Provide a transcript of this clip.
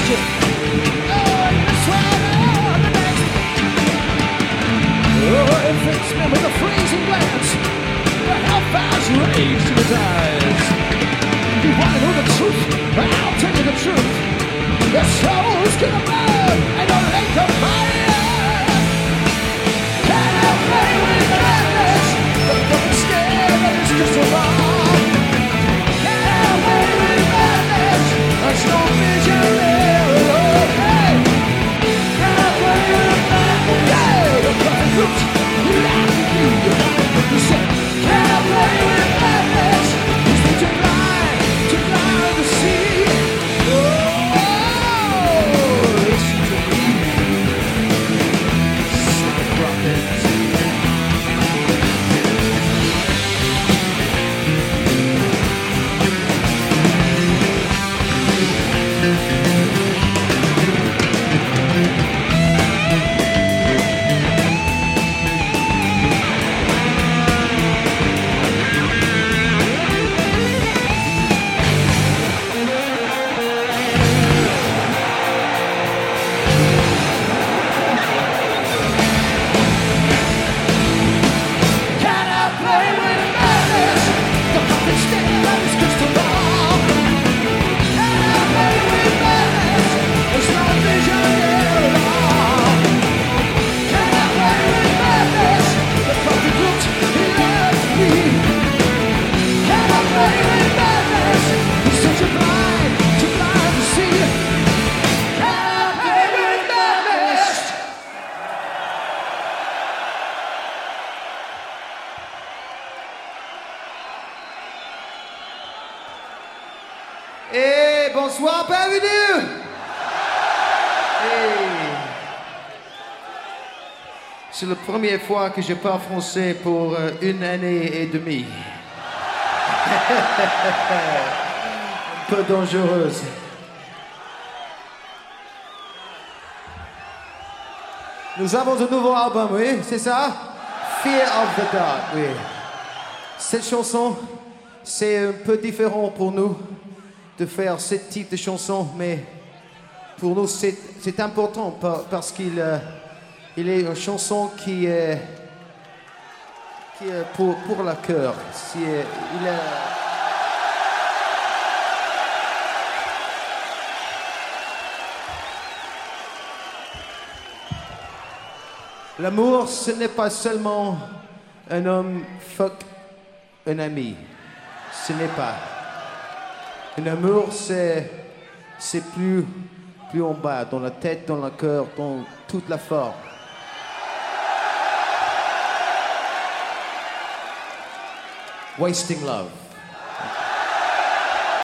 vision. Oh, this one or the next. Oh, it fits me with a freezing glance. The hellfire's rage to his eyes. You wanna know the truth? I'll tell you the truth. Your soul's gonna burn and your lake of fire. Can I play with madness? But don't scared that it's just a wrong. Can I play with madness? There's no vision there. Okay. Can I play with madness? Yeah, the perfect root. You laugh at me, you laugh at what you say. Can I play with madness? It's me too blind to see. Et bonsoir, bienvenue. C'est la première fois que je parle français pour une année et demie. Un peu dangereuse. Nous avons un nouveau album, oui, c'est ça? Fear of the Dark, oui. Cette chanson, c'est un peu différent pour nous de faire ce type de chanson, mais pour nous c'est important parce qu'il est une chanson qui est pour le cœur. L'amour, ce n'est pas seulement un homme fuck un ami. Ce n'est pas. Un amour, c'est plus en bas, dans la tête, dans le cœur, dans toute la forme. Wasting love.